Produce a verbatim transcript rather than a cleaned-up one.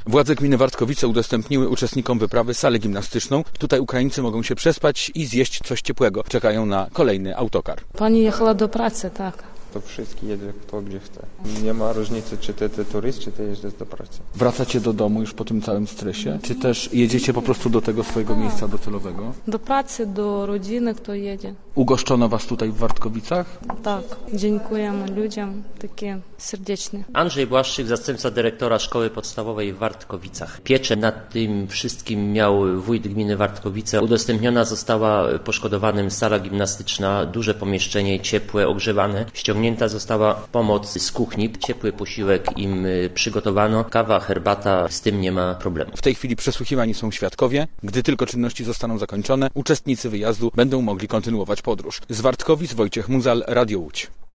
Władze gminy Wartkowice udostępniły uczestnikom wyprawy salę gimnastyczną. Tutaj Ukraińcy mogą się przespać i zjeść coś ciepłego. Czekają na kolejny autokar. Pani jechała do pracy, tak. To wszystkie jedzie kto gdzie chce. Nie ma różnicy, czy ty, ty turyst, czy ty jeździsz do pracy. Wracacie do domu już po tym całym stresie? Czy też jedziecie po prostu do tego swojego miejsca docelowego? Do pracy, do rodziny kto jedzie. Ugoszczono was tutaj w Wartkowicach? Tak, dziękujemy ludziom, takie serdeczne. Andrzej Błaszczyk, zastępca dyrektora szkoły podstawowej w Wartkowicach. Pieczę nad tym wszystkim miał wójt gminy Wartkowice. Udostępniona została poszkodowanym sala gimnastyczna, duże pomieszczenie, ciepłe, ogrzewane. Ściągnięta została pomoc z kuchni, ciepły posiłek im przygotowano, kawa, herbata, z tym nie ma problemu. W tej chwili przesłuchiwani są świadkowie. Gdy tylko czynności zostaną zakończone, uczestnicy wyjazdu będą mogli kontynuować podróż. Z Wartkowic Wojciech Muzal, Radio Łódź.